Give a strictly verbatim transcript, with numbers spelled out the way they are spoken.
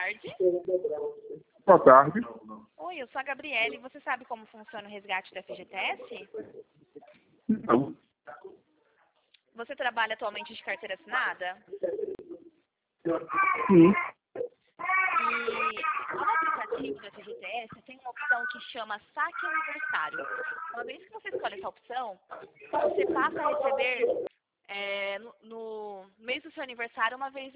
tarde. Boa tarde. Oi, eu sou a Gabriele. Você sabe como funciona o resgate do F G T S? Não. Você trabalha atualmente de carteira assinada? Sim. E no aplicativo do F G T S tem uma opção que chama Saque Aniversário. Uma vez que você escolhe essa opção, você passa a receber é, no, no mês do seu aniversário uma vez